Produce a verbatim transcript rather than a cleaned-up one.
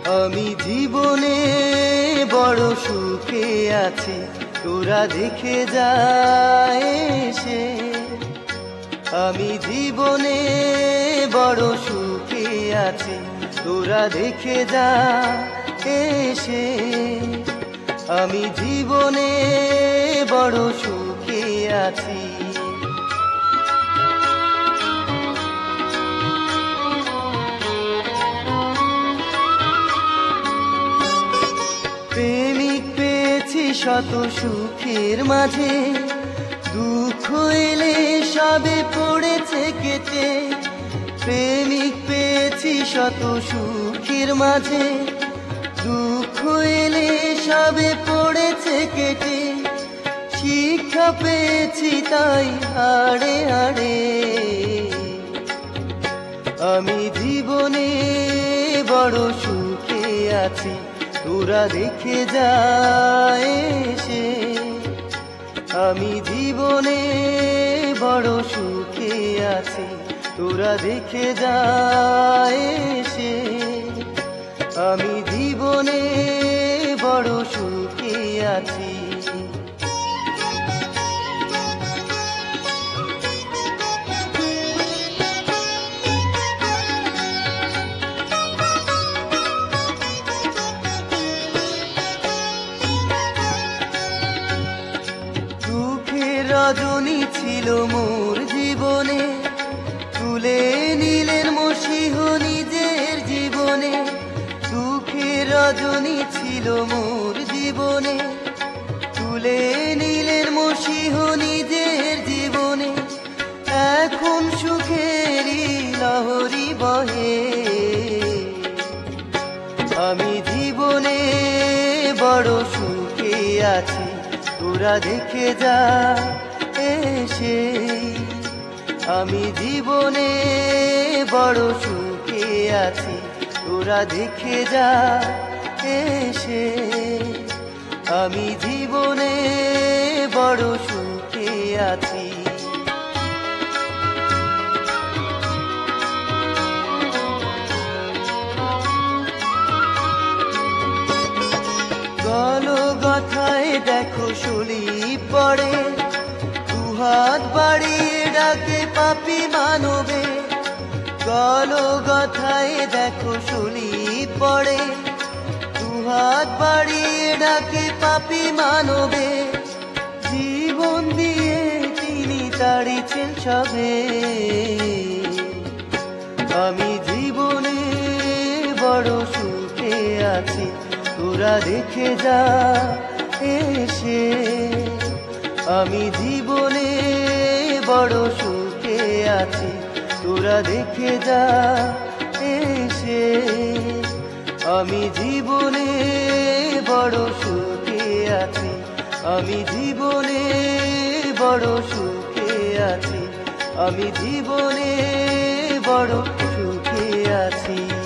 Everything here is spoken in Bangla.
আমি জীবনে বড় সুখে আছি, তোরা দেখে যা এসে। আমি জীবনে বড় সুখে আছি, তোরা দেখে যা এসে। আমি জীবনে বড় সুখে আছি। প্রেমিক পেয়েছি শত সুখের মাঝে, দুঃখ এলে সবে পড়েছে কেটে। প্রেমিক পেয়েছি শত সুখের মাঝে, দুঃখ এলে সবে পড়েছে কেটে। শিক্ষা পেয়েছি তাই হাড়ে হাড়ে। আমি জীবনে বড় সুখে আছি, তোরা দেখে যা এসে। আমি জীবনে বড় সুখে আছি, তোরা দেখে যা এসে। আমি জীবনে বড় সুখে আছি। রজনী ছিল মোর জীবনে, তুলে নিলেন মসিহ নিজের জীবনে। দুঃখের রজনী ছিল মোর জীবনে, তুলে নিলেন মসিহ নিজের জীবনে। এখন সুখেরই লহরী বহে। আমি জীবনে বড় সুখে আছি, তোরা দেখে যা এসে। আমি জীবনে বড় সুখে আছি, তোরা দেখে যা এসে। আমি জীবনে বড় সুখে আছি। গলগথায় দেখো শুলি পড়ে, দুহাত বাড়িয়ে ডাকে পাপী মানবে। গলগথায় দেখো শুলি পড়ে, দুহাত বাড়িয়ে ডাকে পাপী মানবে। জীবন দিয়ে তিনি তাড়িয়েছেন সবে। আমি জীবনে বড় সুখে আছি, তোরা দেখে যা এসে। আমি জীবনে বড় সুখে আছি, তোরা দেখে যা এসে। আমি জীবনে বড় সুখে আছি, আমি জীবনে বড় সুখে আছি, আমি জীবনে বড় সুখে আছি।